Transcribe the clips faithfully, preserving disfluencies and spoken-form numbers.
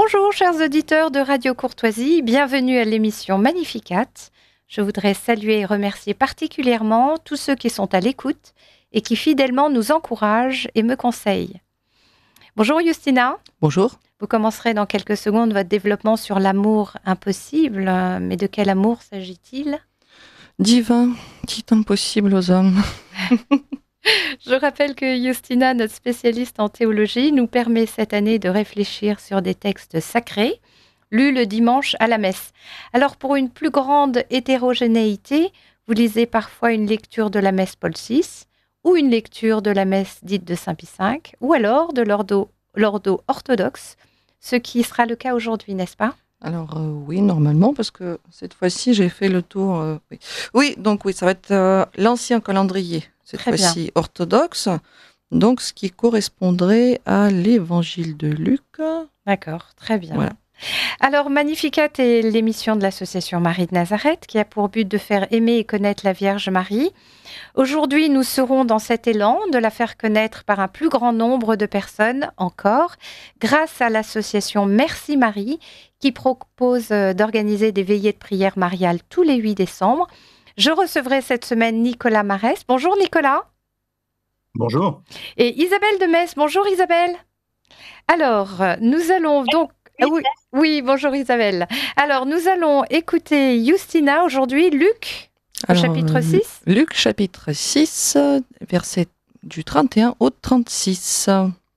Bonjour chers auditeurs de Radio Courtoisie, bienvenue à l'émission Magnificat. Je voudrais saluer et remercier particulièrement tous ceux qui sont à l'écoute et qui fidèlement nous encouragent et me conseillent. Bonjour Justina. Bonjour. Vous commencerez dans quelques secondes votre développement sur l'amour impossible, mais de quel amour s'agit-il ? Divin, qui est impossible aux hommes. Je rappelle que Justina, notre spécialiste en théologie, nous permet cette année de réfléchir sur des textes sacrés, lus le dimanche à la messe. Alors pour une plus grande hétérogénéité, vous lisez parfois une lecture de la messe Paul six, ou une lecture de la messe dite de Saint Pie cinq, ou alors de l'ordo, l'ordo orthodoxe, ce qui sera le cas aujourd'hui, n'est-ce pas ? Alors euh, oui, normalement, parce que cette fois-ci, j'ai fait le tour. Euh, oui. oui, donc oui, ça va être euh, l'ancien calendrier, cette Très fois-ci bien. orthodoxe, donc ce qui correspondrait à l'évangile de Luc. D'accord, très bien. Voilà. Alors, Magnificat est l'émission de l'association Marie de Nazareth qui a pour but de faire aimer et connaître la Vierge Marie. Aujourd'hui, nous serons dans cet élan de la faire connaître par un plus grand nombre de personnes encore, grâce à l'association Merci Marie, qui propose d'organiser des veillées de prière mariale tous les huit décembre. Je recevrai cette semaine Nicolas Marès. Bonjour Nicolas. Bonjour. Et Isabelle de Metz. Bonjour Isabelle. Alors, nous allons donc... Oui, oui, bonjour Isabelle. Alors, nous allons écouter Justina aujourd'hui, Luc, au Alors, chapitre six. Luc, chapitre six, verset du trente et un au trente-six.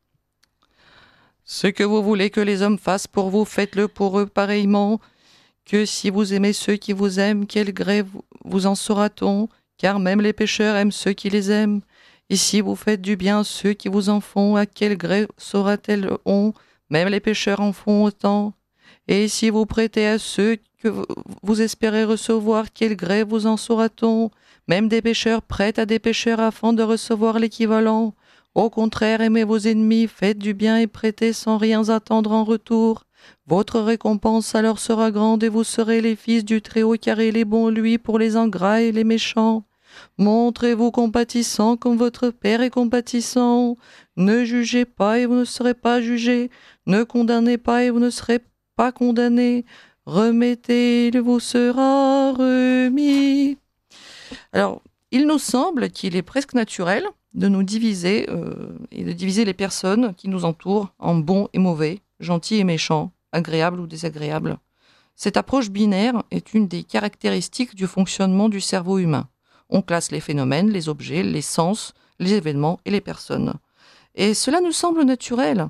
Ce que vous voulez que les hommes fassent pour vous, faites-le pour eux pareillement. Que si vous aimez ceux qui vous aiment, quel gré vous en saura-t-on ? Car même les pécheurs aiment ceux qui les aiment. Et si vous faites du bien à ceux qui vous en font, à quel gré saura-t-elle on ? Même les pécheurs en font autant. Et si vous prêtez à ceux que vous espérez recevoir, quel gré vous en saura-t-on ? Même des pécheurs prêtent à des pécheurs afin de recevoir l'équivalent. Au contraire, aimez vos ennemis, faites du bien et prêtez sans rien attendre en retour. Votre récompense alors sera grande et vous serez les fils du Très-Haut, car il est bon, lui, pour les ingrats et les méchants. Montrez-vous compatissants comme votre Père est compatissant. Ne jugez pas et vous ne serez pas jugés. Ne condamnez pas et vous ne serez pas condamnés. Remettez, il vous sera remis. Alors, il nous semble qu'il est presque naturel de nous diviser euh, et de diviser les personnes qui nous entourent en bons et mauvais, gentils et méchants, agréables ou désagréables. Cette approche binaire est une des caractéristiques du fonctionnement du cerveau humain. On classe les phénomènes, les objets, les sens, les événements et les personnes. Et cela nous semble naturel.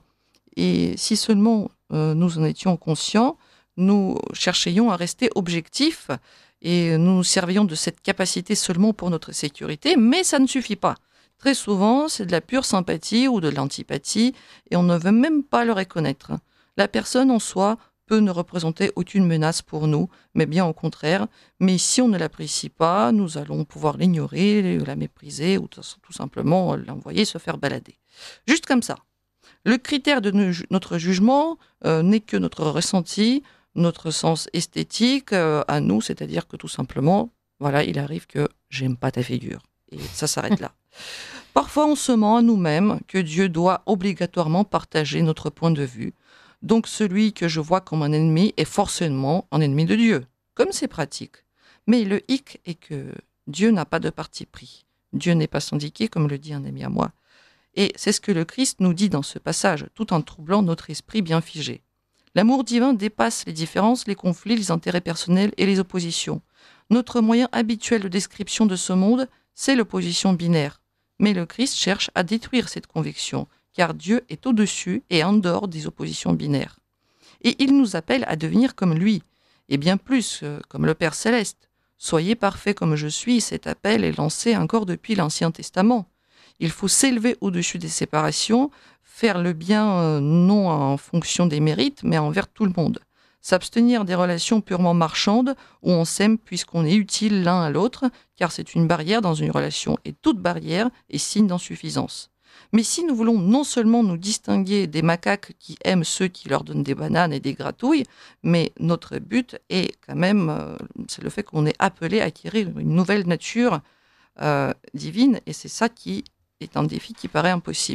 Et si seulement euh, nous en étions conscients, nous cherchions à rester objectifs et nous nous servions de cette capacité seulement pour notre sécurité, mais ça ne suffit pas. Très souvent, c'est de la pure sympathie ou de l'antipathie et on ne veut même pas le reconnaître. La personne en soi peut ne représenter aucune menace pour nous, mais bien au contraire. Mais si on ne l'apprécie pas, nous allons pouvoir l'ignorer, la mépriser ou tout simplement l'envoyer se faire balader. Juste comme ça. Le critère de notre jugement euh, n'est que notre ressenti, notre sens esthétique euh, à nous, c'est-à-dire que tout simplement, voilà, il arrive que j'aime pas ta figure. Et ça s'arrête là. Parfois, on se ment à nous-mêmes que Dieu doit obligatoirement partager notre point de vue. Donc celui que je vois comme un ennemi est forcément un ennemi de Dieu, comme c'est pratique. Mais le hic est que Dieu n'a pas de parti pris. Dieu n'est pas syndiqué, comme le dit un ami à moi. Et c'est ce que le Christ nous dit dans ce passage, tout en troublant notre esprit bien figé. L'amour divin dépasse les différences, les conflits, les intérêts personnels et les oppositions. Notre moyen habituel de description de ce monde, c'est l'opposition binaire. Mais le Christ cherche à détruire cette conviction, car Dieu est au-dessus et en dehors des oppositions binaires. Et il nous appelle à devenir comme lui, et bien plus euh, comme le Père Céleste. Soyez parfaits comme je suis, cet appel est lancé encore depuis l'Ancien Testament. Il faut s'élever au-dessus des séparations, faire le bien euh, non en fonction des mérites, mais envers tout le monde. S'abstenir des relations purement marchandes, où on s'aime puisqu'on est utile l'un à l'autre, car c'est une barrière dans une relation, et toute barrière est signe d'insuffisance. Mais si nous voulons non seulement nous distinguer des macaques qui aiment ceux qui leur donnent des bananes et des gratouilles, mais notre but est quand même, euh, c'est le fait qu'on est appelé à acquérir une nouvelle nature euh, divine, et c'est ça qui est un défi qui paraît impossible.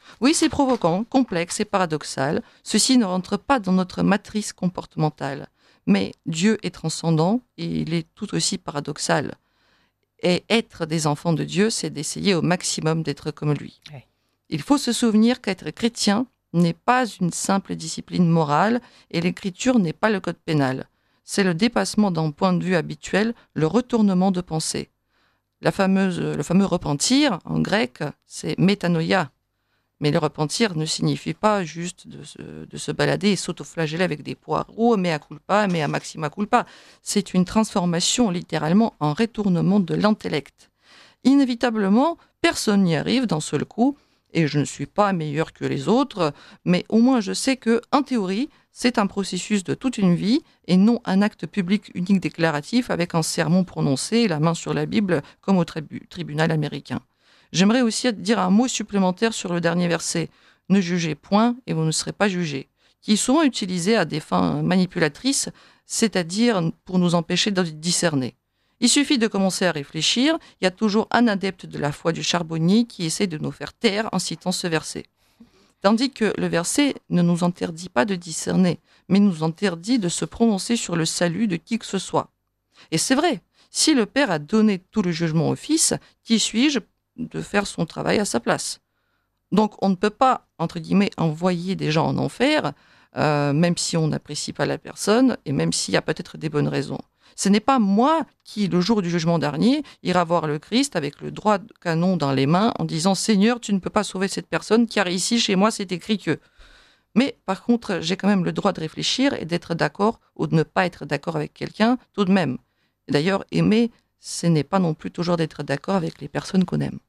Oui, c'est provoquant, complexe et paradoxal. Ceci ne rentre pas dans notre matrice comportementale. Mais Dieu est transcendant et il est tout aussi paradoxal. Et être des enfants de Dieu, c'est d'essayer au maximum d'être comme lui. Oui. Il faut se souvenir qu'être chrétien n'est pas une simple discipline morale et l'écriture n'est pas le code pénal. C'est le dépassement d'un point de vue habituel, le retournement de pensée. La fameuse, le fameux repentir, en grec, c'est métanoïa. Mais le repentir ne signifie pas juste de se, de se balader et s'autoflageller avec des poireaux, mea culpa, mea maxima culpa. C'est une transformation littéralement en retournement de l'intellect. Inévitablement, personne n'y arrive d'un seul coup, et je ne suis pas meilleur que les autres, mais au moins je sais que, en théorie, c'est un processus de toute une vie et non un acte public unique déclaratif avec un sermon prononcé et la main sur la Bible comme au tribu- tribunal américain. J'aimerais aussi dire un mot supplémentaire sur le dernier verset. Ne jugez point et vous ne serez pas jugés, qui est souvent utilisé à des fins manipulatrices, c'est-à-dire pour nous empêcher de discerner. Il suffit de commencer à réfléchir, il y a toujours un adepte de la foi du charbonnier qui essaie de nous faire taire en citant ce verset. Tandis que le verset ne nous interdit pas de discerner, mais nous interdit de se prononcer sur le salut de qui que ce soit. Et c'est vrai, si le Père a donné tout le jugement au Fils, qui suis-je de faire son travail à sa place? Donc on ne peut pas, entre guillemets, envoyer des gens en enfer, euh, même si on n'apprécie pas la personne, et même s'il y a peut-être des bonnes raisons. Ce n'est pas moi qui, le jour du jugement dernier, ira voir le Christ avec le droit de canon dans les mains en disant « Seigneur, tu ne peux pas sauver cette personne car ici, chez moi, c'est écrit que… » Mais par contre, j'ai quand même le droit de réfléchir et d'être d'accord ou de ne pas être d'accord avec quelqu'un tout de même. D'ailleurs, aimer, ce n'est pas non plus toujours d'être d'accord avec les personnes qu'on aime.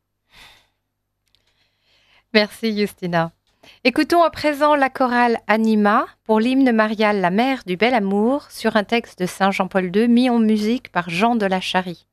Merci Justina. Écoutons à présent la chorale Anima pour l'hymne marial La Mère du Bel Amour sur un texte de Saint Jean-Paul deux mis en musique par Jean de la Charie.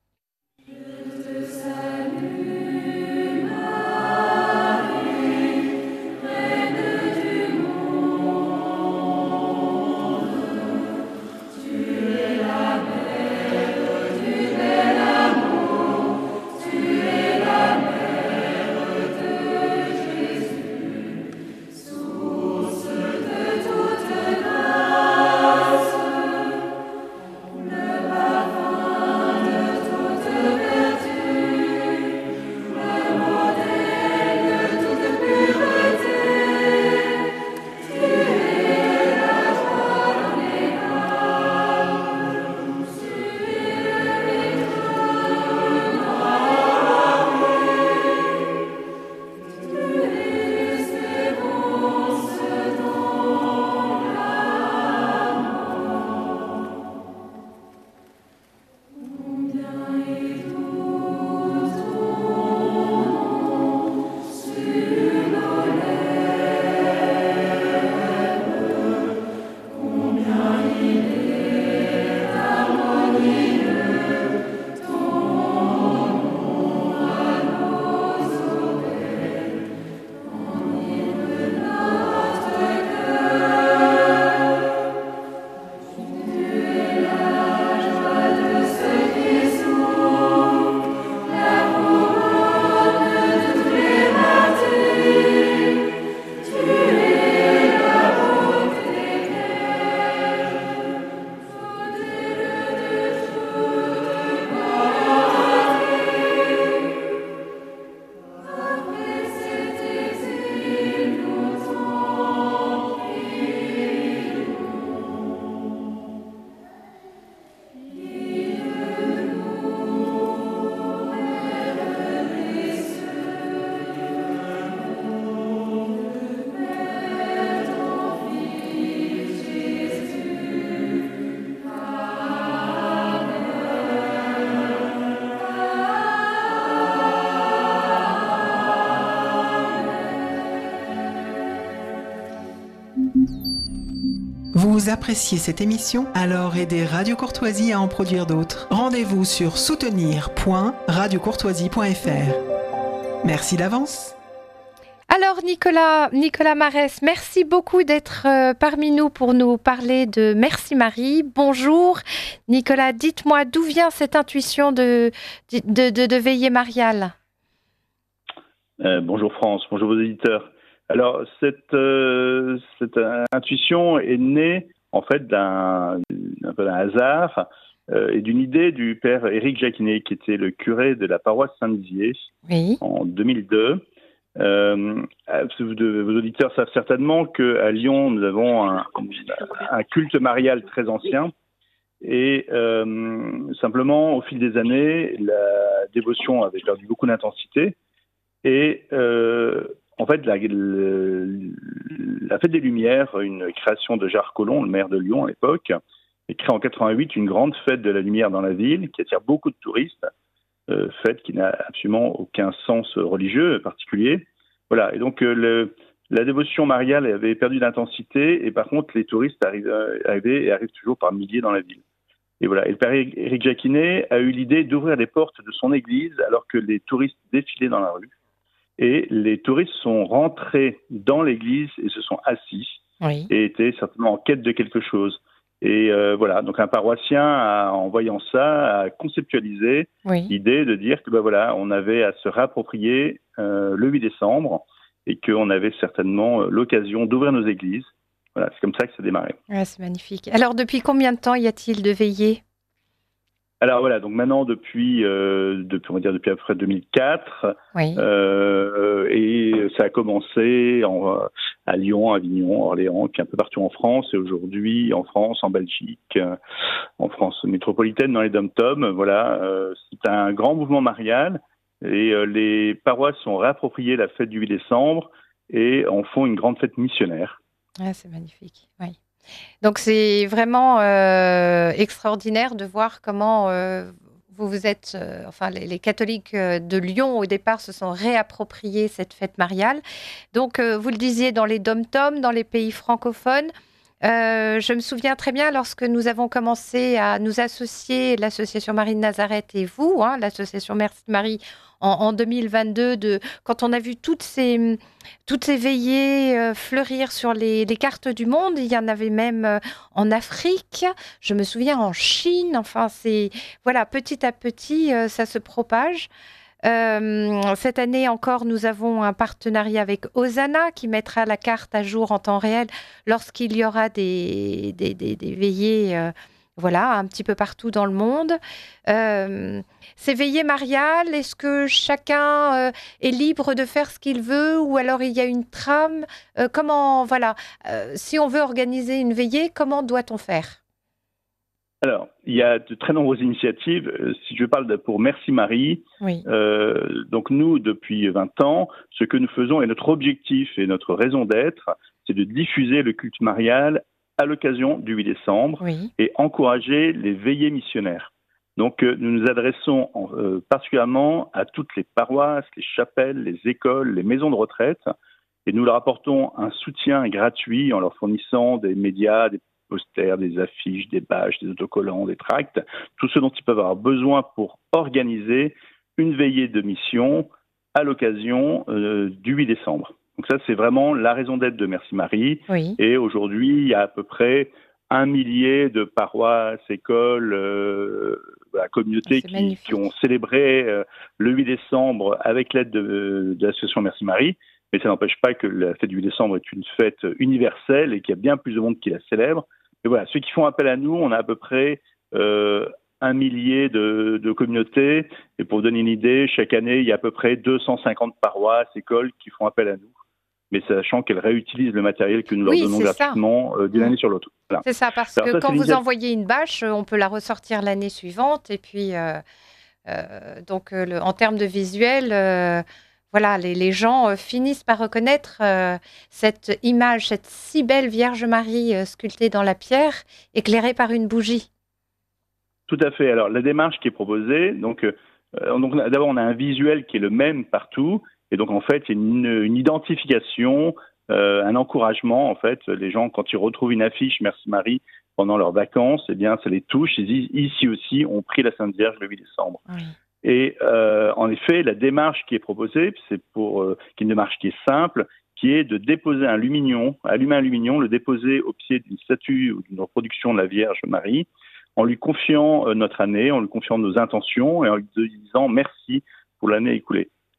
Vous appréciez cette émission? Alors aidez Radio Courtoisie à en produire d'autres. Rendez-vous sur soutenir point radio courtoisie point f r. Merci d'avance. Alors Nicolas, Nicolas Marès, merci beaucoup d'être euh, parmi nous pour nous parler de Merci Marie. Bonjour Nicolas, dites-moi d'où vient cette intuition de, de, de, de veillée mariale? Euh, bonjour France, bonjour vos éditeurs. Alors, cette, euh, cette intuition est née en fait d'un, un peu d'un hasard euh, et d'une idée du père Éric Jacquinet, qui était le curé de la paroisse Saint-Lizier Oui. en deux mille deux. Euh, vos auditeurs savent certainement qu'à Lyon, nous avons un, un culte marial très ancien. Et euh, simplement, au fil des années, la dévotion avait perdu beaucoup d'intensité. Et euh, en fait, la, la Fête des Lumières, une création de Jacques Collomb, le maire de Lyon à l'époque, et crée en quatre-vingt-huit une grande fête de la lumière dans la ville qui attire beaucoup de touristes, euh, fête qui n'a absolument aucun sens religieux particulier. Voilà, et donc euh, le, la dévotion mariale avait perdu d'intensité, et par contre les touristes arrivaient, arrivaient et arrivent toujours par milliers dans la ville. Et voilà, et le père Éric Jacquinet a eu l'idée d'ouvrir les portes de son église alors que les touristes défilaient dans la rue. Et les touristes sont rentrés dans l'église et se sont assis, oui, et étaient certainement en quête de quelque chose. Et euh, voilà, donc un paroissien, a, en voyant ça, a conceptualisé oui. l'idée de dire que ben voilà, on avait à se réapproprier euh, le huit décembre et qu'on avait certainement l'occasion d'ouvrir nos églises. Voilà, c'est comme ça que ça a démarré. Ouais, c'est magnifique. Alors, depuis combien de temps y a-t-il de veillées ? Alors voilà, donc maintenant depuis, euh, depuis on va dire depuis à peu près deux mille quatre, oui. euh, et ça a commencé en, à Lyon, à Avignon, Orléans, puis un peu partout en France, et aujourd'hui en France, en Belgique, en France métropolitaine, dans les dom-toms. Voilà, euh, c'est un grand mouvement marial, et euh, les paroisses ont réapproprié la fête du huit décembre et en font une grande fête missionnaire. Ah, c'est magnifique, oui. Donc, c'est vraiment euh, extraordinaire de voir comment euh, vous vous êtes, euh, enfin, les, les catholiques de Lyon, au départ, se sont réappropriés cette fête mariale. Donc, euh, vous le disiez, dans les dom-toms, dans les pays francophones, euh, je me souviens très bien lorsque nous avons commencé à nous associer, l'association Marie de Nazareth et vous, hein, l'association Merci Marie, en, en deux mille vingt-deux, de, quand on a vu toutes ces, toutes ces veillées euh, fleurir sur les, les cartes du monde. Il y en avait même euh, en Afrique, je me souviens en Chine. Enfin, c'est voilà, petit à petit, euh, ça se propage. Euh, cette année encore, nous avons un partenariat avec Hosanna qui mettra la carte à jour en temps réel lorsqu'il y aura des, des, des, des veillées euh, voilà, un petit peu partout dans le monde. Euh, ces veillées mariales, est-ce que chacun euh, est libre de faire ce qu'il veut ou alors il y a une trame euh, Comment, voilà, euh, si on veut organiser une veillée, comment doit-on faire ? Alors, il y a de très nombreuses initiatives. Si je parle de, pour Merci Marie, oui. euh, donc nous, depuis vingt ans, ce que nous faisons et notre objectif et notre raison d'être, c'est de diffuser le culte marial à l'occasion du huit décembre oui. et encourager les veillées missionnaires. Donc, euh, nous nous adressons en, euh, particulièrement à toutes les paroisses, les chapelles, les écoles, les maisons de retraite, et nous leur apportons un soutien gratuit en leur fournissant des médias, des posters, des affiches, des badges, des autocollants, des tracts, tout ce dont ils peuvent avoir besoin pour organiser une veillée de mission à l'occasion euh, du huit décembre. Donc ça, c'est vraiment la raison d'être de Merci Marie. Oui. Et aujourd'hui, il y a à peu près un millier de paroisses, écoles, euh, la communauté qui, qui ont célébré euh, le huit décembre avec l'aide de, de l'association Merci Marie. Mais ça n'empêche pas que la fête du huit décembre est une fête universelle et qu'il y a bien plus de monde qui la célèbre. Et voilà, ceux qui font appel à nous, on a à peu près euh, un millier de, de communautés. Et pour vous donner une idée, chaque année, il y a à peu près deux cent cinquante paroisses, écoles qui font appel à nous. Mais sachant qu'elles réutilisent le matériel que nous leur oui, donnons gratuitement euh, d'une mmh. année sur l'autre. Voilà. C'est ça, parce Alors que ça, quand vous envoyez une bâche, on peut la ressortir l'année suivante. Et puis, euh, euh, donc, euh, le, en termes de visuel... Euh, Voilà, les, les gens euh, finissent par reconnaître euh, cette image, cette si belle Vierge Marie euh, sculptée dans la pierre, éclairée par une bougie. Tout à fait. Alors, la démarche qui est proposée, donc, euh, donc d'abord, on a un visuel qui est le même partout. Et donc, en fait, il y a une, une identification, euh, un encouragement. En fait, les gens, quand ils retrouvent une affiche Merci Marie pendant leurs vacances, eh bien, ça les touche. Ils disent, ici aussi, on prie la Sainte Vierge le huit décembre. Oui. Et euh, en effet, la démarche qui est proposée, c'est pour euh, qui est une démarche qui est simple, qui est de déposer un lumignon, allumer un lumignon, le déposer au pied d'une statue ou d'une reproduction de la Vierge Marie, en lui confiant euh, notre année, en lui confiant nos intentions et en lui disant merci pour l'année écoulée.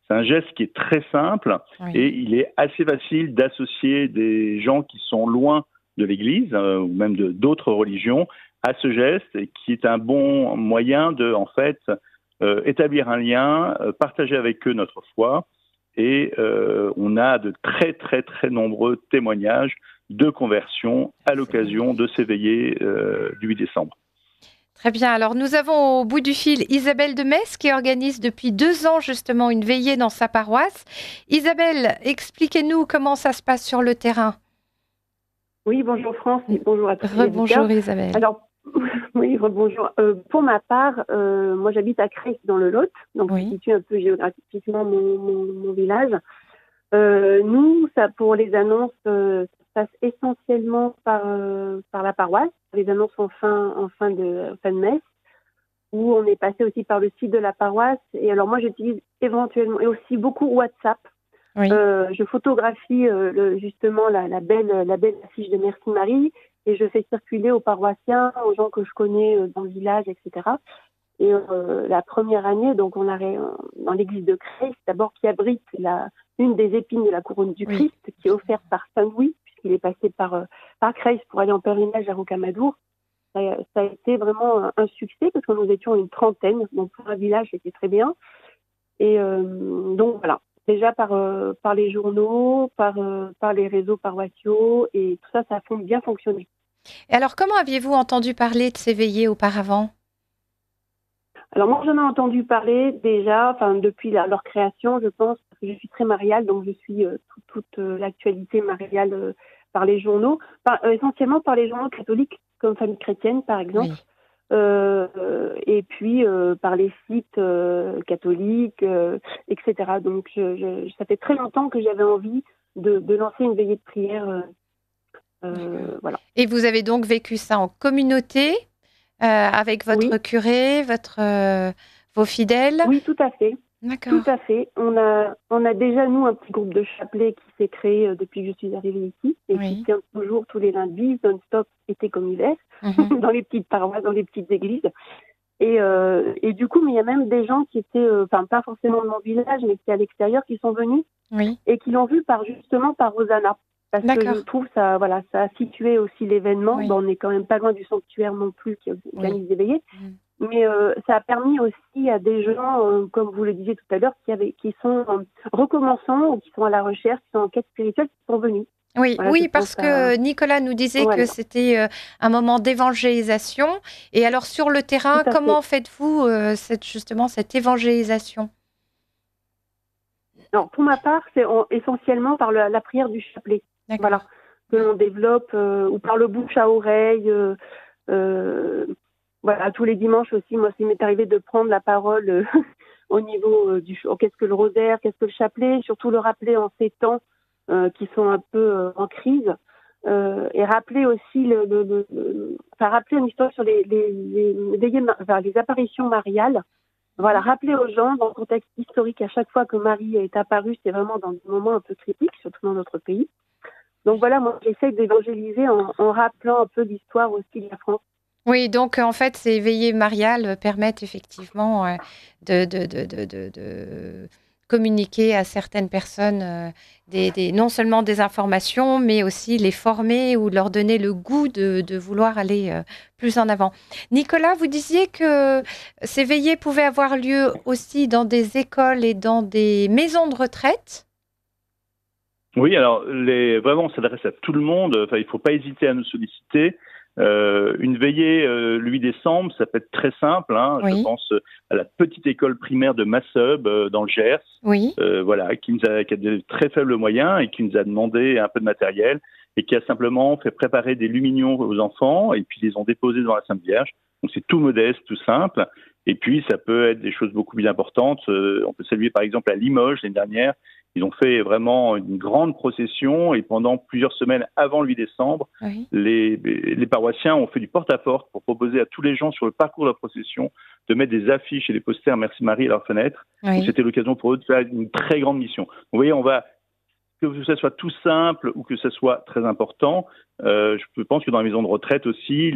C'est un geste qui est très simple oui. et il est assez facile d'associer des gens qui sont loin de l'Église euh, ou même de, d'autres religions à ce geste, et qui est un bon moyen de, en fait, euh, établir un lien, euh, partager avec eux notre foi. Et euh, on a de très, très, très nombreux témoignages de conversion à l'occasion de ces veillées euh, du huit décembre. Très bien. Alors, nous avons au bout du fil Isabelle de Metz qui organise depuis deux ans justement une veillée dans sa paroisse. Isabelle, expliquez-nous comment ça se passe sur le terrain. Oui, bonjour France et bonjour à tous. Rebonjour Isabelle. Alors, oui, rebonjour. Euh, pour ma part, euh, moi j'habite à Creys dans le Lot, donc oui. je situe un peu géographiquement mon, mon, mon village. Euh, nous, ça pour les annonces, euh, ça passe essentiellement par, euh, par la paroisse, les annonces en fin, en fin de, en fin de messe, où on est passé aussi par le site de la paroisse. Et alors moi j'utilise éventuellement, et aussi beaucoup WhatsApp. Oui. Euh, je photographie euh, le, justement la, la, belle, la belle affiche de Merci Marie et je fais circuler aux paroissiens, aux gens que je connais euh, dans le village, et cetera. Et euh, la première année, donc on a dans l'église de Creys, d'abord qui abrite la, une des épines de la couronne du Christ, oui. qui est offerte par Saint Louis, puisqu'il est passé par, euh, par Creys pour aller en pèlerinage à Rocamadour. Ça, ça a été vraiment un, un succès parce que nous étions une trentaine, donc pour un village c'était très bien. Et euh, donc voilà. Déjà par, euh, par les journaux, par, euh, par les réseaux paroissiaux, et tout ça, ça a bien fonctionné. Et alors, comment aviez-vous entendu parler de ces veillées auparavant ? Alors moi, j'en ai entendu parler déjà, enfin depuis la, leur création, je pense, parce que je suis très mariale, donc je suis euh, toute, toute euh, l'actualité mariale euh, par les journaux, par, euh, essentiellement par les journaux catholiques, comme Famille Chrétienne, par exemple. Oui. Euh, et puis euh, par les sites euh, catholiques, euh, et cetera. Donc, je, je, ça fait très longtemps que j'avais envie de, de lancer une veillée de prière. Euh, euh, voilà. Et vous avez donc vécu ça en communauté, euh, avec votre oui. curé, votre, euh, vos fidèles ? Oui, tout à fait. D'accord. Tout à fait. On a, on a déjà, nous, un petit groupe de chapelets qui s'est créé euh, depuis que je suis arrivée ici et oui. qui tient toujours tous les lundis, non-stop, été comme hiver, mm-hmm. dans les petites paroisses, dans les petites églises. Et, euh, et du coup, mais il y a même des gens qui étaient, enfin, euh, pas forcément de mon village, mais qui étaient à l'extérieur, qui sont venus oui. et qui l'ont vu par, justement par Rosanna. Parce D'accord. que je trouve ça, voilà, ça a situé aussi l'événement. Oui. Bon, on n'est quand même pas loin du sanctuaire non plus qui organise oui. des veillées. Mm. Mais euh, ça a permis aussi à des gens, euh, comme vous le disiez tout à l'heure, qui, avaient, qui sont euh, recommençants ou qui sont à la recherche, qui sont en quête spirituelle, qui sont venus. Oui, voilà, oui, parce que Nicolas nous disait voilà. que c'était euh, un moment d'évangélisation. Et alors sur le terrain, comment fait. faites-vous euh, cette, justement cette évangélisation ? Alors pour ma part, c'est en, essentiellement par le, la prière du chapelet. D'accord. Voilà, que l'on développe, euh, ou par le bouche à oreille. Euh, euh, Voilà, tous les dimanches aussi, moi, il m'est arrivé de prendre la parole euh, au niveau euh, du oh, qu'est-ce que le rosaire, qu'est-ce que le chapelet, surtout le rappeler en ces temps euh, qui sont un peu euh, en crise, euh, et rappeler aussi le, le, le, le, enfin rappeler une histoire sur les les les, les, enfin, les apparitions mariales. Voilà, rappeler aux gens dans le contexte historique à chaque fois que Marie est apparue, c'est vraiment dans des moments un peu critiques, surtout dans notre pays. Donc voilà, moi, j'essaie d'évangéliser en, en rappelant un peu l'histoire aussi de la France. Oui, donc en fait, ces veillées mariales permettent effectivement euh, de, de, de, de, de, de communiquer à certaines personnes euh, des, des, non seulement des informations, mais aussi les former ou leur donner le goût de, de vouloir aller euh, plus en avant. Nicolas, vous disiez que ces veillées pouvaient avoir lieu aussi dans des écoles et dans des maisons de retraite. Oui, alors les, vraiment, on s'adresse à tout le monde. Enfin, il ne faut pas hésiter à nous solliciter. Euh, une veillée euh, le huit décembre, ça peut être très simple. Hein. Oui. Je pense à la petite école primaire de Masseube euh, dans le Gers, oui. euh, voilà, qui, nous a, qui a de très faibles moyens et qui nous a demandé un peu de matériel et qui a simplement fait préparer des lumignons aux enfants et puis les ont déposés devant la Sainte Vierge. Donc c'est tout modeste, tout simple. Et puis ça peut être des choses beaucoup plus importantes. Euh, on peut saluer par exemple à Limoges l'année dernière. Ils ont fait vraiment une grande procession et pendant plusieurs semaines avant le huit décembre, oui. les, les paroissiens ont fait du porte-à-porte pour proposer à tous les gens sur le parcours de la procession de mettre des affiches et des posters Merci Marie à leurs fenêtres. Oui. Donc, c'était l'occasion pour eux de faire une très grande mission. Donc, vous voyez, on va, que ce soit tout simple ou que ce soit très important, euh, je pense que dans les maisons de retraite aussi, les,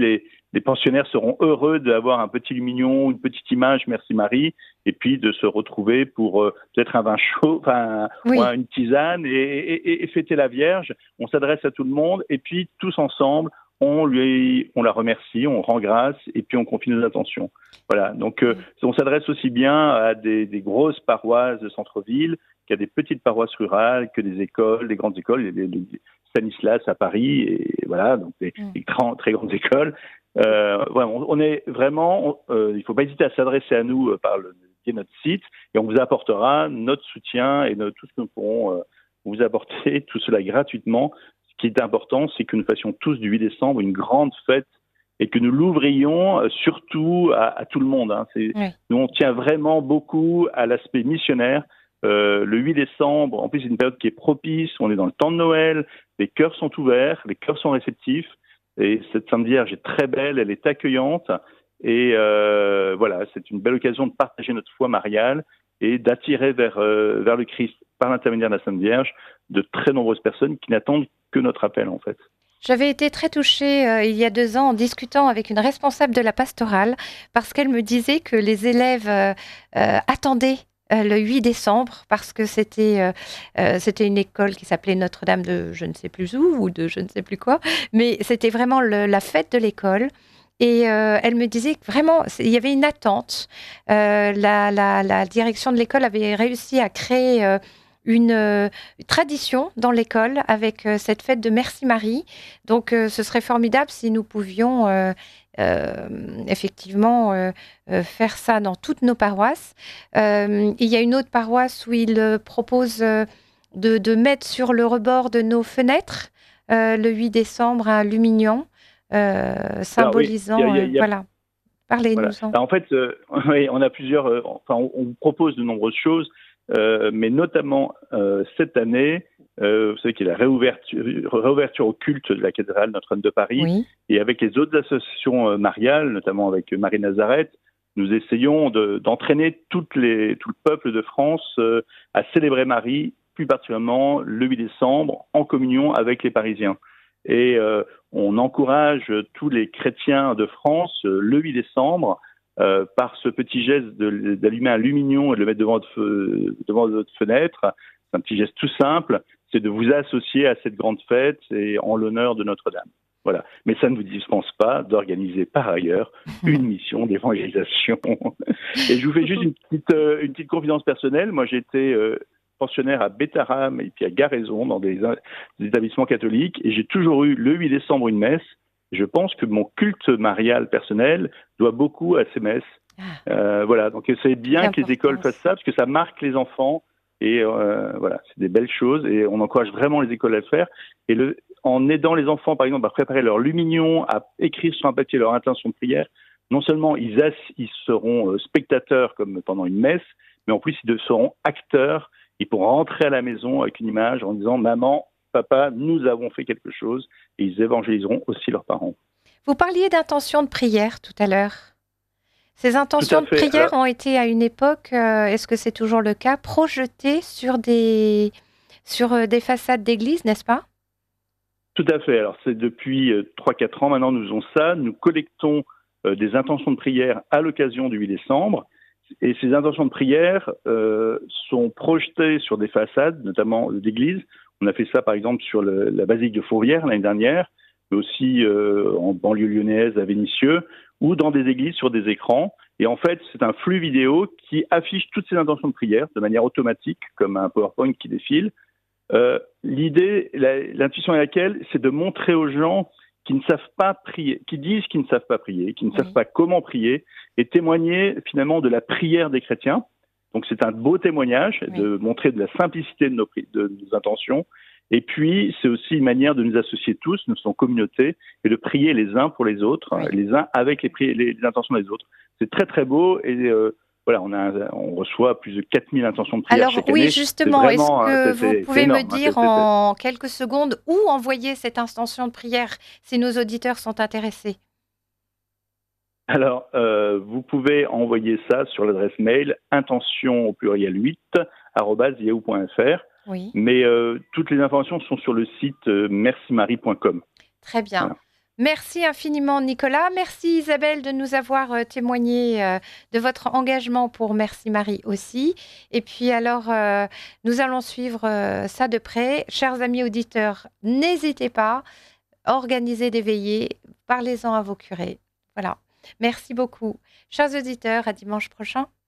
les pensionnaires seront heureux d'avoir un petit lumignon, une petite image Merci Marie, et puis de se retrouver pour euh, peut-être un vin chaud, enfin oui. une tisane, et, et, et fêter la Vierge. On s'adresse à tout le monde, et puis tous ensemble, on lui, on la remercie, on rend grâce, et puis on confie nos intentions. Voilà. Donc, euh, on s'adresse aussi bien à des, des grosses paroisses de centre-ville qu'à des petites paroisses rurales, que des écoles, des grandes écoles, les, les Stanislas à Paris, et voilà, donc des, mmh. des très, très grandes écoles. Euh, voilà, on, on est vraiment, on, euh, il ne faut pas hésiter à s'adresser à nous euh, par le biais de notre site, et on vous apportera notre soutien et notre, tout ce que nous pourrons euh, vous apporter, tout cela gratuitement. Ce qui est important, c'est que nous fassions tous du huit décembre une grande fête et que nous l'ouvrions euh, surtout à, à tout le monde. Hein. C'est, oui. Nous, on tient vraiment beaucoup à l'aspect missionnaire. Euh, le huit décembre, en plus, c'est une période qui est propice. On est dans le temps de Noël. Les cœurs sont ouverts, les cœurs sont réceptifs. Et cette Sainte Vierge est très belle, elle est accueillante. Et euh, voilà, c'est une belle occasion de partager notre foi mariale et d'attirer vers, euh, vers le Christ, par l'intermédiaire de la Sainte Vierge, de très nombreuses personnes qui n'attendent que notre appel, en fait. J'avais été très touchée euh, il y a deux ans en discutant avec une responsable de la pastorale parce qu'elle me disait que les élèves euh, euh, attendaient euh, le huit décembre parce que c'était, euh, euh, c'était une école qui s'appelait Notre-Dame de je ne sais plus où ou de je ne sais plus quoi, mais c'était vraiment le, la fête de l'école. Et euh, elle me disait que vraiment, il y avait une attente. Euh, la, la, la direction de l'école avait réussi à créer euh, une euh, tradition dans l'école avec euh, cette fête de Merci Marie. Donc, euh, ce serait formidable si nous pouvions euh, euh, effectivement euh, euh, faire ça dans toutes nos paroisses. Euh, il y a une autre paroisse où ils euh, proposent euh, de, de mettre sur le rebord de nos fenêtres euh, le huit décembre un lumignon. Euh, symbolisant, Alors, oui, y a, y a, y a... Euh, voilà. Parlez-nous. Voilà. En fait, euh, oui, on a plusieurs. Euh, enfin, on, on propose de nombreuses choses, euh, mais notamment euh, cette année, euh, vous savez qu'il y a la réouverture, réouverture au culte de la cathédrale Notre-Dame de Paris, oui. Et avec les autres associations euh, mariales, notamment avec Marie-Nazareth, nous essayons de, d'entraîner toutes les, tout le peuple de France euh, à célébrer Marie, plus particulièrement le huit décembre, en communion avec les Parisiens. Et euh, on encourage tous les chrétiens de France euh, le huit décembre euh, par ce petit geste de, d'allumer un lumignon et de le mettre devant votre, fe, devant votre fenêtre. C'est un petit geste tout simple, c'est de vous associer à cette grande fête et en l'honneur de Notre-Dame. Voilà. Mais ça ne vous dispense pas d'organiser par ailleurs une mission d'évangélisation. Et je vous fais juste une petite, euh, une petite confidence personnelle. Moi, j'ai été euh, pensionnaire à Bétarame et puis à Garaison dans des, des établissements catholiques et j'ai toujours eu le huit décembre une messe. Je pense que mon culte marial personnel doit beaucoup à ces messes. Ah. Euh, voilà, donc c'est bien que les écoles fassent ça parce que ça marque les enfants et euh, voilà, c'est des belles choses et on encourage vraiment les écoles à le faire. Et le, en aidant les enfants, par exemple, à préparer leur lumignon, à écrire sur un papier leur intention de prière, non seulement ils, ass- ils seront spectateurs comme pendant une messe, mais en plus ils seront acteurs. Ils pourront rentrer à la maison avec une image en disant « Maman, papa, nous avons fait quelque chose » et ils évangéliseront aussi leurs parents. Vous parliez d'intention de prière tout à l'heure. Ces intentions de prière Alors, ont été à une époque, euh, est-ce que c'est toujours le cas, projetées sur des, sur, euh, des façades d'église, n'est-ce pas ? Tout à fait. Alors c'est depuis euh, trois à quatre ans maintenant nous faisons ça. Nous collectons euh, des intentions de prière à l'occasion du huit décembre. Et ces intentions de prière euh, sont projetées sur des façades, notamment d'églises. On a fait ça, par exemple, sur le, la basilique de Fourvière l'année dernière, mais aussi euh, en banlieue lyonnaise à Vénissieux, ou dans des églises sur des écrans. Et en fait, c'est un flux vidéo qui affiche toutes ces intentions de prière de manière automatique, comme un PowerPoint qui défile. Euh, l'idée, la, l'intuition est laquelle ? C'est de montrer aux gens qui ne savent pas prier, qui disent qu'ils ne savent pas prier, qui ne oui. savent pas comment prier, et témoigner finalement de la prière des chrétiens. Donc c'est un beau témoignage oui. de montrer de la simplicité de nos, de nos intentions. Et puis c'est aussi une manière de nous associer tous, nous sommes communauté, et de prier les uns pour les autres, oui. les uns avec les, pri- les, les intentions des autres. C'est très très beau et euh, voilà, on, a, on reçoit plus de quatre mille intentions de prière Alors, chaque oui, année. justement, vraiment, est-ce que c'est, vous pouvez énorme, me dire hein, en quelques secondes où envoyer cette intention de prière si nos auditeurs sont intéressés ? Alors, euh, vous pouvez envoyer ça sur l'adresse mail intention au pluriel huit arobase yahoo point f r. Oui. Mais euh, toutes les informations sont sur le site euh, merci marie point com. Très bien. Voilà. Merci infiniment Nicolas. Merci Isabelle de nous avoir euh, témoigné euh, de votre engagement pour Merci Marie aussi. Et puis alors, euh, nous allons suivre euh, ça de près. Chers amis auditeurs, n'hésitez pas, organisez des veillées, parlez-en à vos curés. Voilà. Merci beaucoup. Chers auditeurs, à dimanche prochain.